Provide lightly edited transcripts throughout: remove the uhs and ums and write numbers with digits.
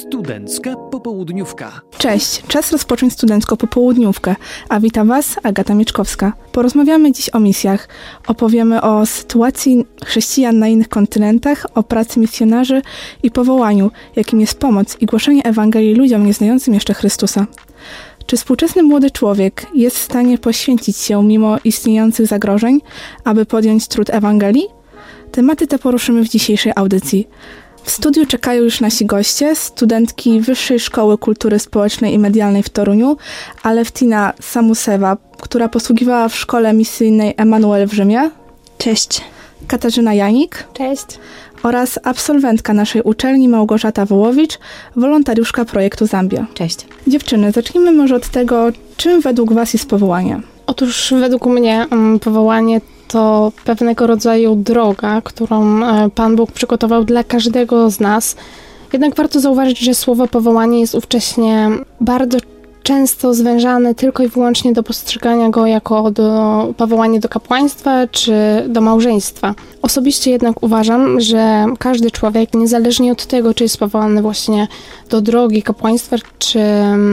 Studencka popołudniówka. Cześć, czas rozpocząć studencką popołudniówkę, a wita Was Agata Mieczkowska. Porozmawiamy dziś o misjach, opowiemy o sytuacji chrześcijan na innych kontynentach, o pracy misjonarzy i powołaniu, jakim jest pomoc i głoszenie Ewangelii ludziom nieznającym jeszcze Chrystusa. Czy współczesny młody człowiek jest w stanie poświęcić się mimo istniejących zagrożeń, aby podjąć trud Ewangelii? Tematy te poruszymy w dzisiejszej audycji. W studiu czekają już nasi goście, studentki Wyższej Szkoły Kultury Społecznej i Medialnej w Toruniu, Alewtina Samusewa, która posługiwała w szkole misyjnej Emanuel w Rzymie. Cześć. Katarzyna Janik. Cześć. Oraz absolwentka naszej uczelni Małgorzata Wołowicz, wolontariuszka projektu Zambia. Cześć. Dziewczyny, zacznijmy może od tego, czym według Was jest powołanie? Otóż według mnie powołanie to pewnego rodzaju droga, którą Pan Bóg przygotował dla każdego z nas. Jednak warto zauważyć, że słowo powołanie jest ówcześnie bardzo często zwężane tylko i wyłącznie do postrzegania go jako powołanie do kapłaństwa czy do małżeństwa. Osobiście jednak uważam, że każdy człowiek, niezależnie od tego, czy jest powołany właśnie do drogi kapłaństwa czy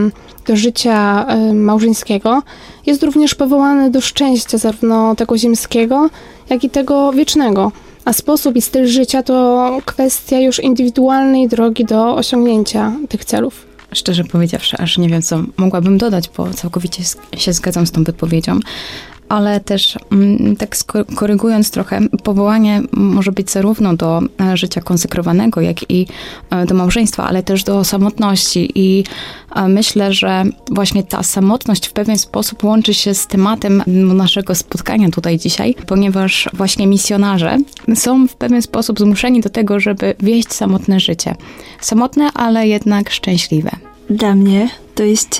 do życia małżeńskiego, jest również powołany do szczęścia zarówno tego ziemskiego, jak i tego wiecznego. A sposób i styl życia to kwestia już indywidualnej drogi do osiągnięcia tych celów. Szczerze powiedziawszy, aż nie wiem, co mogłabym dodać, bo całkowicie się zgadzam z tą wypowiedzią. Ale też tak korygując trochę, powołanie może być zarówno do życia konsekrowanego, jak i do małżeństwa, ale też do samotności. I myślę, że właśnie ta samotność w pewien sposób łączy się z tematem naszego spotkania tutaj dzisiaj, ponieważ właśnie misjonarze są w pewien sposób zmuszeni do tego, żeby wieść samotne życie. Samotne, ale jednak szczęśliwe. Dla mnie to jest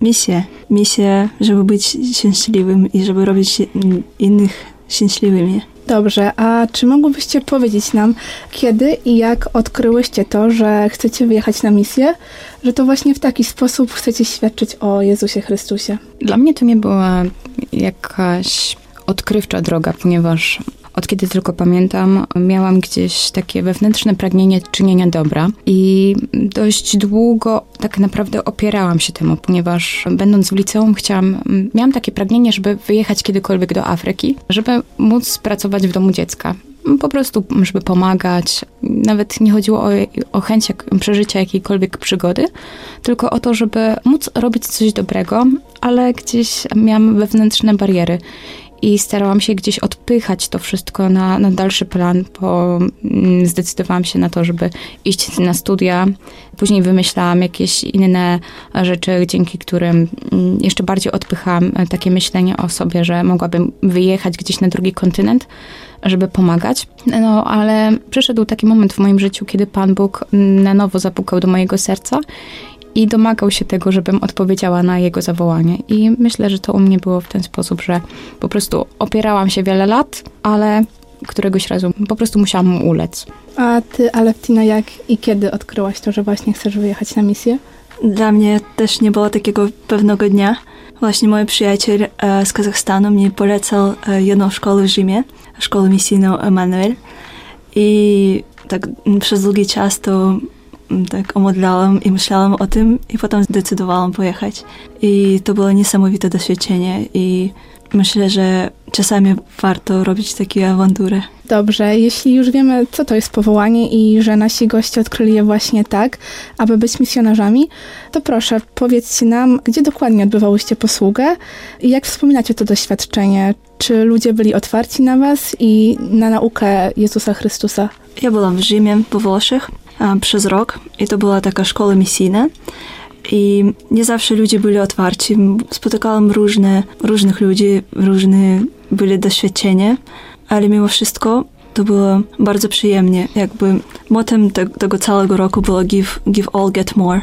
misja, żeby być szczęśliwym i żeby robić innych szczęśliwymi. Dobrze, a czy mogłybyście powiedzieć nam, kiedy i jak odkryłyście to, że chcecie wyjechać na misję, że to właśnie w taki sposób chcecie świadczyć o Jezusie Chrystusie? Dla mnie to nie była jakaś odkrywcza droga, ponieważ od kiedy tylko pamiętam, miałam gdzieś takie wewnętrzne pragnienie czynienia dobra i dość długo tak naprawdę opierałam się temu, ponieważ będąc w liceum miałam takie pragnienie, żeby wyjechać kiedykolwiek do Afryki, żeby móc pracować w domu dziecka. Po prostu, żeby pomagać. Nawet nie chodziło o chęć przeżycia jakiejkolwiek przygody, tylko o to, żeby móc robić coś dobrego, ale gdzieś miałam wewnętrzne bariery. I starałam się gdzieś odpychać to wszystko na dalszy plan, bo zdecydowałam się na to, żeby iść na studia. Później wymyślałam jakieś inne rzeczy, dzięki którym jeszcze bardziej odpychałam takie myślenie o sobie, że mogłabym wyjechać gdzieś na drugi kontynent, żeby pomagać. No, ale przyszedł taki moment w moim życiu, kiedy Pan Bóg na nowo zapukał do mojego serca i domagał się tego, żebym odpowiedziała na jego zawołanie. I myślę, że to u mnie było w ten sposób, że po prostu opierałam się wiele lat, ale któregoś razu po prostu musiałam mu ulec. A ty, Alewtina, jak i kiedy odkryłaś to, że właśnie chcesz wyjechać na misję? Dla mnie też nie było takiego pewnego dnia. Właśnie mój przyjaciel z Kazachstanu mi polecał jedną szkołę w Rzymie, szkołę misyjną Emanuel. I tak przez długi czas to tak omodlałam i myślałam o tym i potem zdecydowałam pojechać. I to było niesamowite doświadczenie i myślę, że czasami warto robić takie awantury. Dobrze, jeśli już wiemy, co to jest powołanie i że nasi goście odkryli je właśnie tak, aby być misjonarzami, to proszę, powiedzcie nam, gdzie dokładnie odbywałyście posługę i jak wspominacie to doświadczenie? Czy ludzie byli otwarci na was i na naukę Jezusa Chrystusa? Ja byłam w Rzymie, po Włoszech, przez rok i to była taka szkoła misyjna. I nie zawsze ludzie byli otwarci. Spotykałam różnych ludzi, różne były doświadczenia, ale mimo wszystko to było bardzo przyjemnie. Jakby mottem tego całego roku było give all, get more.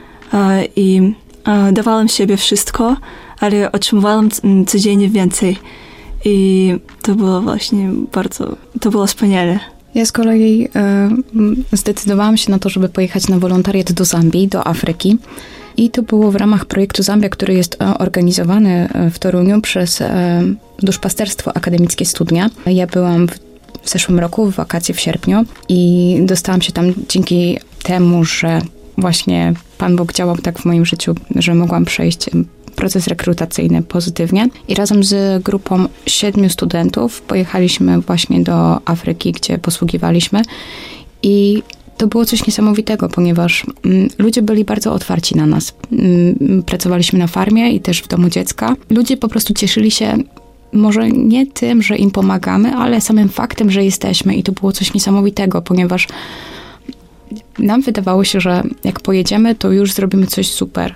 I dawałam siebie wszystko, ale otrzymywałam codziennie więcej. I to było właśnie to było wspaniale. Ja z kolei zdecydowałam się na to, żeby pojechać na wolontariat do Zambii, do Afryki. I to było w ramach projektu Zambia, który jest organizowany w Toruniu przez Duszpasterstwo Akademickie Studnia. Ja byłam w zeszłym roku, w wakacje w sierpniu i dostałam się tam dzięki temu, że właśnie Pan Bóg działał tak w moim życiu, że mogłam przejść proces rekrutacyjny pozytywnie. I razem z grupą 7 studentów pojechaliśmy właśnie do Afryki, gdzie posługiwaliśmy. I to było coś niesamowitego, ponieważ ludzie byli bardzo otwarci na nas. Pracowaliśmy na farmie i też w domu dziecka. Ludzie po prostu cieszyli się może nie tym, że im pomagamy, ale samym faktem, że jesteśmy. I to było coś niesamowitego, ponieważ nam wydawało się, że jak pojedziemy, to już zrobimy coś super.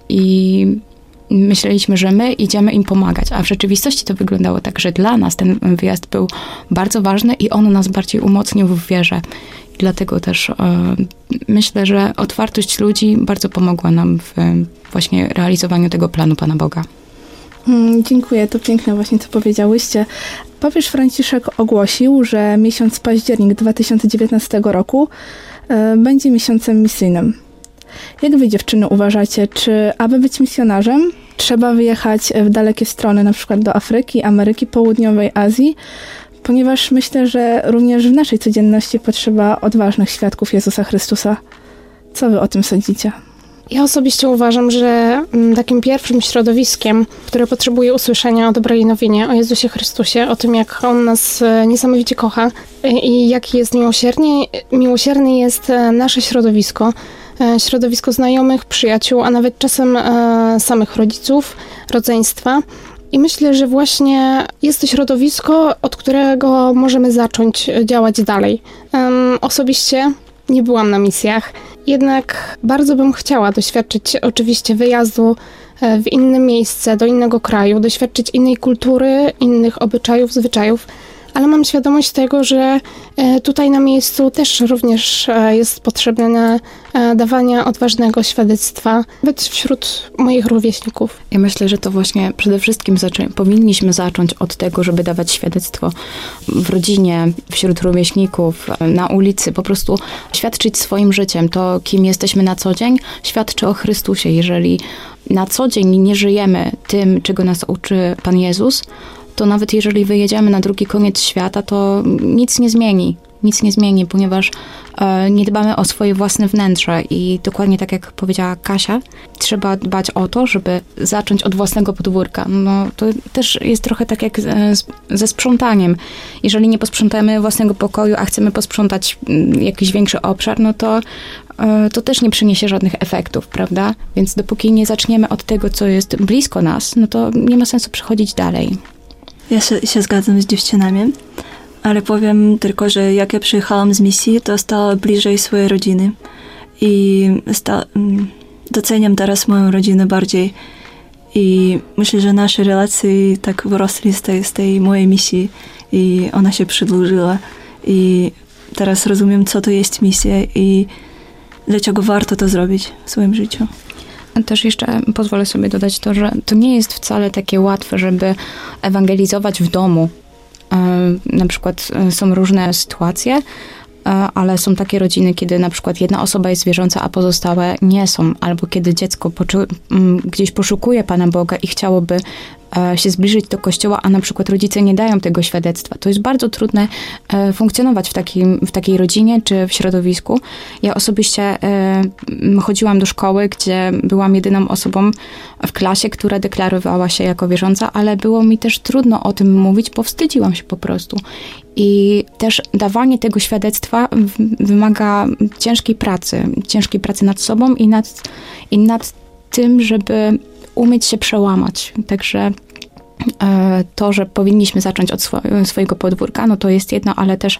I myśleliśmy, że my idziemy im pomagać, a w rzeczywistości to wyglądało tak, że dla nas ten wyjazd był bardzo ważny i on nas bardziej umocnił w wierze. I dlatego też myślę, że otwartość ludzi bardzo pomogła nam w właśnie realizowaniu tego planu Pana Boga. Dziękuję, to piękne właśnie, co powiedziałyście. Papież Franciszek ogłosił, że miesiąc październik 2019 roku będzie miesiącem misyjnym. Jak wy, dziewczyny, uważacie, czy aby być misjonarzem trzeba wyjechać w dalekie strony, na przykład do Afryki, Ameryki Południowej, Azji? Ponieważ myślę, że również w naszej codzienności potrzeba odważnych świadków Jezusa Chrystusa. Co wy o tym sądzicie? Ja osobiście uważam, że takim pierwszym środowiskiem, które potrzebuje usłyszenia o dobrej nowinie, o Jezusie Chrystusie, o tym, jak On nas niesamowicie kocha i jaki jest miłosierny jest nasze środowisko. Środowisko znajomych, przyjaciół, a nawet czasem samych rodziców, rodzeństwa. I myślę, że właśnie jest to środowisko, od którego możemy zacząć działać dalej. Osobiście nie byłam na misjach, jednak bardzo bym chciała doświadczyć oczywiście wyjazdu w inne miejsce, do innego kraju, doświadczyć innej kultury, innych obyczajów, zwyczajów, ale mam świadomość tego, że tutaj na miejscu też również jest potrzebne dawanie odważnego świadectwa, nawet wśród moich rówieśników. Ja myślę, że to właśnie przede wszystkim powinniśmy zacząć od tego, żeby dawać świadectwo w rodzinie, wśród rówieśników, na ulicy, po prostu świadczyć swoim życiem. To, kim jesteśmy na co dzień, świadczy o Chrystusie. Jeżeli na co dzień nie żyjemy tym, czego nas uczy Pan Jezus, to nawet jeżeli wyjedziemy na drugi koniec świata, to nic nie zmieni. Nic nie zmieni, ponieważ nie dbamy o swoje własne wnętrze i dokładnie tak jak powiedziała Kasia, trzeba dbać o to, żeby zacząć od własnego podwórka. No, to też jest trochę tak jak ze sprzątaniem. Jeżeli nie posprzątamy własnego pokoju, a chcemy posprzątać jakiś większy obszar, no to też nie przyniesie żadnych efektów, prawda? Więc dopóki nie zaczniemy od tego, co jest blisko nas, no to nie ma sensu przechodzić dalej. Ja się zgadzam z dziewczynami, ale powiem tylko, że jak ja przyjechałam z misji, to stałam bliżej swojej rodziny i doceniam teraz moją rodzinę bardziej i myślę, że nasze relacje tak wyrosły z tej mojej misji i ona się przedłużyła i teraz rozumiem, co to jest misja i dlaczego warto to zrobić w swoim życiu. Też jeszcze pozwolę sobie dodać to, że to nie jest wcale takie łatwe, żeby ewangelizować w domu. Na przykład są różne sytuacje, ale są takie rodziny, kiedy na przykład jedna osoba jest wierząca, a pozostałe nie są. Albo kiedy dziecko gdzieś poszukuje Pana Boga i chciałoby się zbliżyć do Kościoła, a na przykład rodzice nie dają tego świadectwa. To jest bardzo trudne funkcjonować w takiej rodzinie czy w środowisku. Ja osobiście chodziłam do szkoły, gdzie byłam jedyną osobą w klasie, która deklarowała się jako wierząca, ale było mi też trudno o tym mówić, bo wstydziłam się po prostu. I też dawanie tego świadectwa wymaga ciężkiej pracy nad sobą i nad tym, żeby umieć się przełamać. Także to, że powinniśmy zacząć od swojego podwórka, no to jest jedno, ale też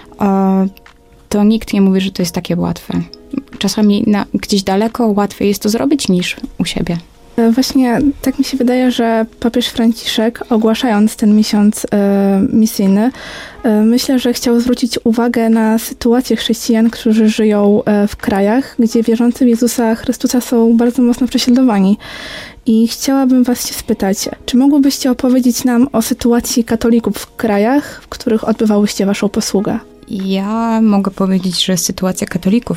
to nikt nie mówi, że to jest takie łatwe. Czasami gdzieś daleko łatwiej jest to zrobić niż u siebie. Właśnie tak mi się wydaje, że papież Franciszek, ogłaszając ten miesiąc misyjny, myślę, że chciał zwrócić uwagę na sytuację chrześcijan, którzy żyją w krajach, gdzie wierzący w Jezusa Chrystusa są bardzo mocno prześladowani. I chciałabym was się spytać, czy mogłybyście opowiedzieć nam o sytuacji katolików w krajach, w których odbywałyście waszą posługę? Ja mogę powiedzieć, że sytuacja katolików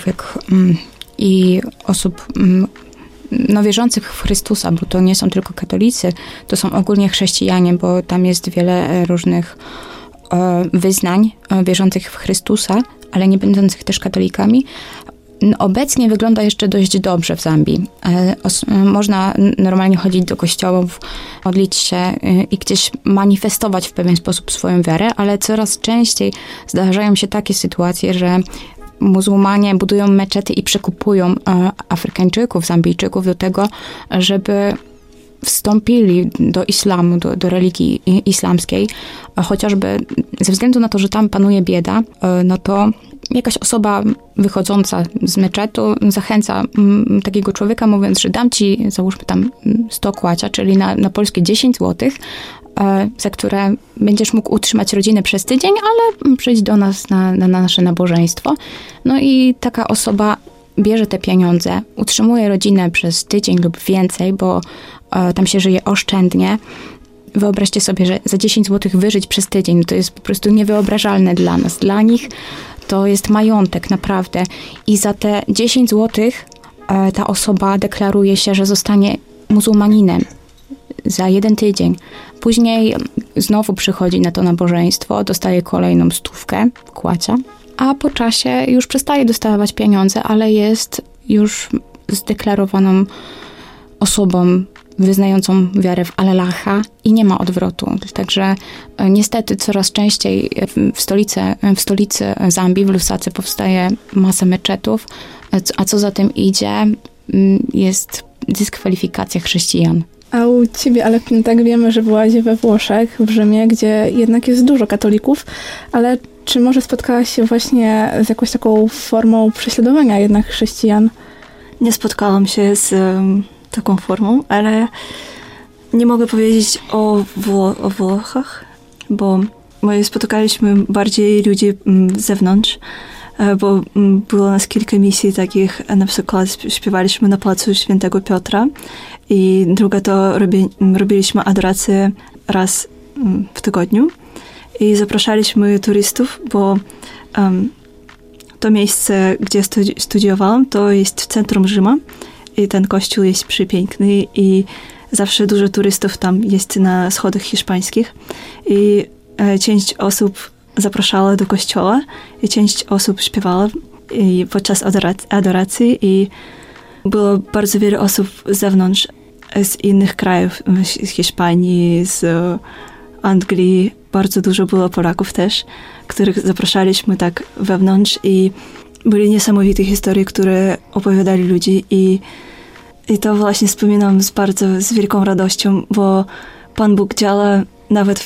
i osób wierzących w Chrystusa, bo to nie są tylko katolicy, to są ogólnie chrześcijanie, bo tam jest wiele różnych wyznań wierzących w Chrystusa, ale nie będących też katolikami. Obecnie wygląda jeszcze dość dobrze w Zambii. Można normalnie chodzić do kościołów, modlić się i gdzieś manifestować w pewien sposób swoją wiarę, ale coraz częściej zdarzają się takie sytuacje, że muzułmanie budują meczety i przekupują Afrykańczyków, Zambijczyków do tego, żeby wstąpili do islamu, do religii islamskiej, chociażby ze względu na to, że tam panuje bieda, no to jakaś osoba wychodząca z meczetu zachęca takiego człowieka, mówiąc, że dam ci, załóżmy tam 100 kłacia, czyli na polskie 10 złotych, za które będziesz mógł utrzymać rodzinę przez tydzień, ale przyjdź do nas na nasze nabożeństwo. No i taka osoba bierze te pieniądze, utrzymuje rodzinę przez tydzień lub więcej, bo tam się żyje oszczędnie. Wyobraźcie sobie, że za 10 zł wyżyć przez tydzień, to jest po prostu niewyobrażalne dla nas. Dla nich to jest majątek naprawdę. I za te 10 zł ta osoba deklaruje się, że zostanie muzułmaninem za 1 tydzień. Później znowu przychodzi na to nabożeństwo, dostaje kolejną 100 kłacia, a po czasie już przestaje dostawać pieniądze, ale jest już zdeklarowaną osobą wyznającą wiarę w Allaha i nie ma odwrotu. Także niestety coraz częściej w stolicy Zambii, w Lusaka, powstaje masa meczetów, a co za tym idzie, jest dyskwalifikacja chrześcijan. A u ciebie, ale tak wiemy, że byłaś we Włoszech, w Rzymie, gdzie jednak jest dużo katolików, ale czy może spotkałaś się właśnie z jakąś taką formą prześladowania jednak chrześcijan? Nie spotkałam się z taką formą, ale nie mogę powiedzieć o Włochach, bo my spotykaliśmy bardziej ludzi z zewnątrz, bo było nas kilka misji takich, na przykład śpiewaliśmy na placu Świętego Piotra i druga to robiliśmy adorację raz w tygodniu i zapraszaliśmy turystów, bo to miejsce, gdzie studiowałam, to jest w centrum Rzyma i ten kościół jest przepiękny i zawsze dużo turystów tam jest na schodach hiszpańskich i część osób zapraszała do kościoła i część osób śpiewała podczas adoracji i było bardzo wiele osób z zewnątrz, z innych krajów, z Hiszpanii, z Anglii. Bardzo dużo było Polaków też, których zapraszaliśmy tak wewnątrz i były niesamowite historie, które opowiadali ludzie i to właśnie wspominam z wielką radością, bo Pan Bóg działa nawet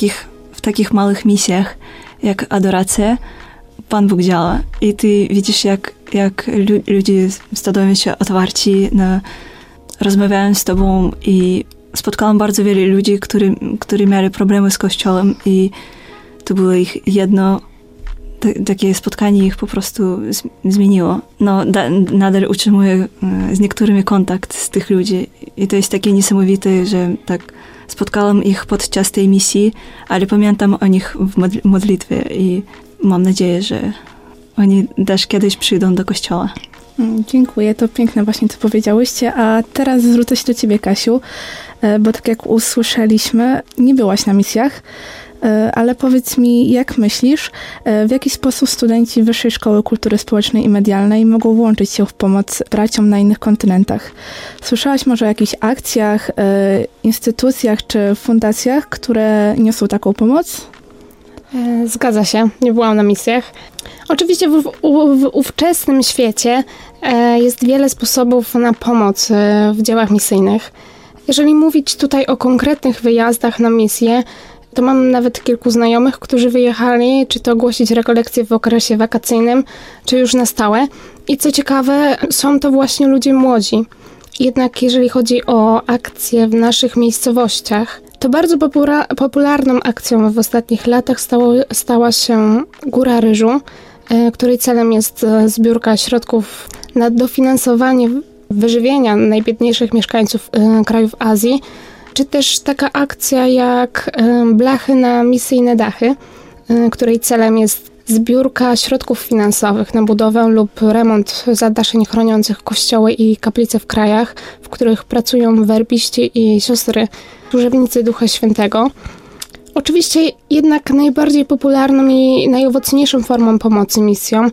w takich małych misjach, jak adoracja. Pan Bóg działa i ty widzisz, jak ludzie stanowią się otwarci, rozmawiają z tobą i spotkałam bardzo wiele ludzi, którzy mieli problemy z Kościołem i to było ich jedno, takie spotkanie ich po prostu zmieniło. No, nadal utrzymuję z niektórymi kontakt z tych ludzi i to jest takie niesamowite, że tak spotkałam ich podczas tej misji, ale pamiętam o nich w modlitwie i mam nadzieję, że oni też kiedyś przyjdą do kościoła. Dziękuję, to piękne właśnie, co powiedziałyście. A teraz zwrócę się do ciebie, Kasiu, bo tak jak usłyszeliśmy, nie byłaś na misjach, ale powiedz mi, jak myślisz, w jaki sposób studenci Wyższej Szkoły Kultury Społecznej i Medialnej mogą włączyć się w pomoc braciom na innych kontynentach? Słyszałaś może o jakichś akcjach, instytucjach czy fundacjach, które niosą taką pomoc? Zgadza się, nie byłam na misjach. Oczywiście w ówczesnym świecie jest wiele sposobów na pomoc w dziełach misyjnych. Jeżeli mówić tutaj o konkretnych wyjazdach na misję, to mam nawet kilku znajomych, którzy wyjechali, czy to głosić rekolekcje w okresie wakacyjnym, czy już na stałe. I co ciekawe, są to właśnie ludzie młodzi. Jednak jeżeli chodzi o akcje w naszych miejscowościach, to bardzo popularną akcją w ostatnich latach stała się Góra Ryżu, której celem jest zbiórka środków na dofinansowanie wyżywienia najbiedniejszych mieszkańców krajów Azji, czy też taka akcja jak Blachy na misyjne dachy, której celem jest zbiórka środków finansowych na budowę lub remont zadaszeń chroniących kościoły i kaplice w krajach, w których pracują werbiści i siostry służebnicy Ducha Świętego. Oczywiście jednak najbardziej popularną i najowocniejszą formą pomocy misjom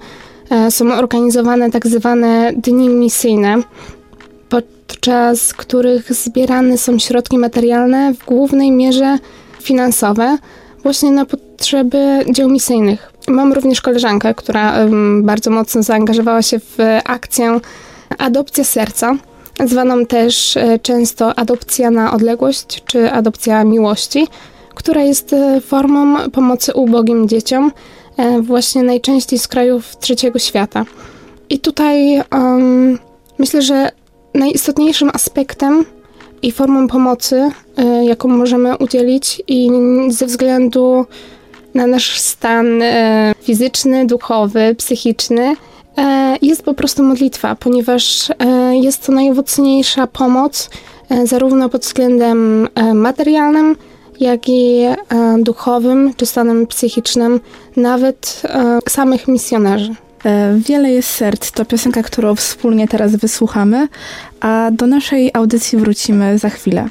są organizowane tak zwane dni misyjne, podczas których zbierane są środki materialne, w głównej mierze finansowe, właśnie na potrzeby dzieł misyjnych. Mam również koleżankę, która bardzo mocno zaangażowała się w akcję Adopcja Serca, zwaną też często adopcja na odległość, czy adopcja miłości, która jest formą pomocy ubogim dzieciom, właśnie najczęściej z krajów trzeciego świata. I tutaj myślę, że najistotniejszym aspektem i formą pomocy, jaką możemy udzielić i ze względu na nasz stan fizyczny, duchowy, psychiczny, jest po prostu modlitwa, ponieważ jest to najowocniejsza pomoc zarówno pod względem materialnym, jak i duchowym czy stanem psychicznym nawet samych misjonarzy. Wiele jest serc to piosenka, którą wspólnie teraz wysłuchamy, a do naszej audycji wrócimy za chwilę.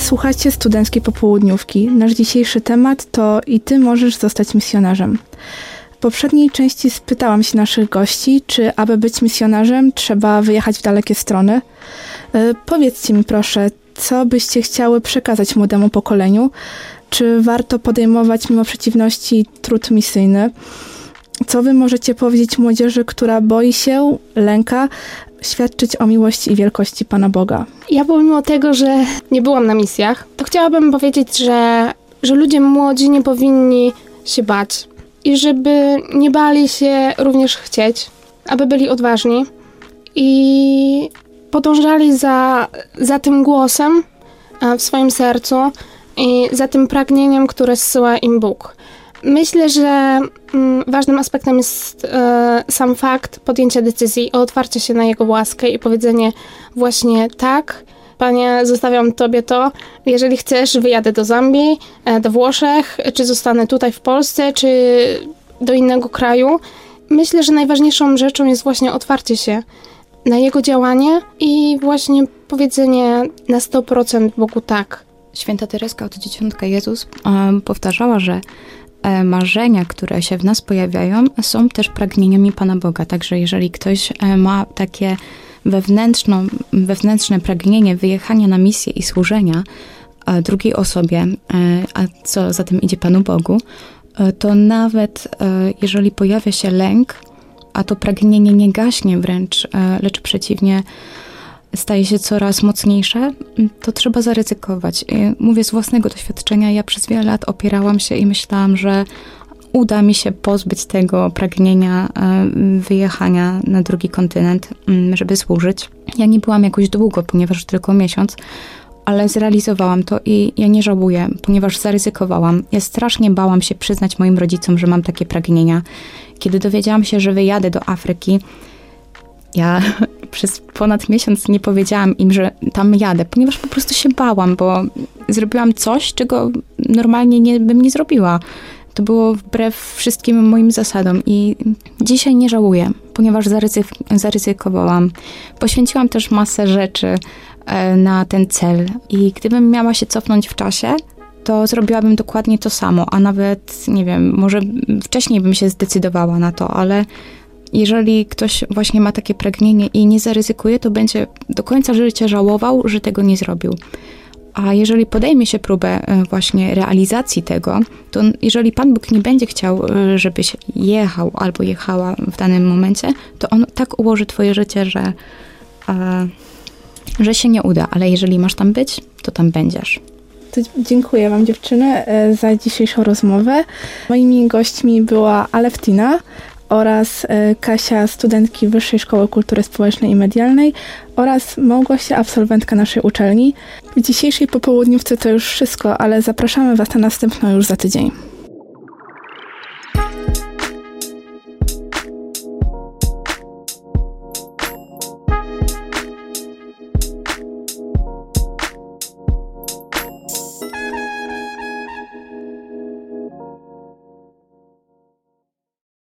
Słuchacie Studenckiej Popołudniówki. Nasz dzisiejszy temat to i ty możesz zostać misjonarzem. W poprzedniej części spytałam się naszych gości, czy aby być misjonarzem trzeba wyjechać w dalekie strony. Powiedzcie mi proszę, co byście chciały przekazać młodemu pokoleniu? Czy warto podejmować mimo przeciwności trud misyjny? Co wy możecie powiedzieć młodzieży, która boi się, lęka, świadczyć o miłości i wielkości Pana Boga? Ja pomimo tego, że nie byłam na misjach, to chciałabym powiedzieć, że ludzie młodzi nie powinni się bać i żeby nie bali się również chcieć, aby byli odważni i podążali za tym głosem w swoim sercu i za tym pragnieniem, które zsyła im Bóg. Myślę, że ważnym aspektem jest sam fakt podjęcia decyzji o otwarcie się na Jego łaskę i powiedzenie właśnie tak, Panie, zostawiam Tobie to. Jeżeli chcesz, wyjadę do Zambii, do Włoszech, czy zostanę tutaj w Polsce, czy do innego kraju. Myślę, że najważniejszą rzeczą jest właśnie otwarcie się na Jego działanie i właśnie powiedzenie na 100% Bogu tak. Święta Tereska od Dzieciątka Jezus powtarzała, że marzenia, które się w nas pojawiają, są też pragnieniami Pana Boga. Także jeżeli ktoś ma takie wewnętrzne pragnienie wyjechania na misję i służenia drugiej osobie, a co za tym idzie Panu Bogu, to nawet jeżeli pojawia się lęk, a to pragnienie nie gaśnie wręcz, lecz przeciwnie, staje się coraz mocniejsze, to trzeba zaryzykować. Mówię z własnego doświadczenia, ja przez wiele lat opierałam się i myślałam, że uda mi się pozbyć tego pragnienia wyjechania na drugi kontynent, żeby służyć. Ja nie byłam jakoś długo, ponieważ tylko miesiąc, ale zrealizowałam to i ja nie żałuję, ponieważ zaryzykowałam. Ja strasznie bałam się przyznać moim rodzicom, że mam takie pragnienia. Kiedy dowiedziałam się, że wyjadę do Afryki, ja przez ponad miesiąc nie powiedziałam im, że tam jadę, ponieważ po prostu się bałam, bo zrobiłam coś, czego normalnie bym nie zrobiła. To było wbrew wszystkim moim zasadom i dzisiaj nie żałuję, ponieważ zaryzykowałam. Poświęciłam też masę rzeczy na ten cel i gdybym miała się cofnąć w czasie, to zrobiłabym dokładnie to samo, a nawet, nie wiem, może wcześniej bym się zdecydowała na to, ale jeżeli ktoś właśnie ma takie pragnienie i nie zaryzykuje, to będzie do końca życia żałował, że tego nie zrobił. A jeżeli podejmie się próbę właśnie realizacji tego, to jeżeli Pan Bóg nie będzie chciał, żebyś jechał albo jechała w danym momencie, to On tak ułoży twoje życie, że się nie uda. Ale jeżeli masz tam być, to tam będziesz. To dziękuję wam, dziewczyny, za dzisiejszą rozmowę. Moimi gośćmi była Aleftina oraz Kasia, studentki Wyższej Szkoły Kultury Społecznej i Medialnej, oraz Małgosia, absolwentka naszej uczelni. W dzisiejszej popołudniówce to już wszystko, ale zapraszamy was na następną już za tydzień.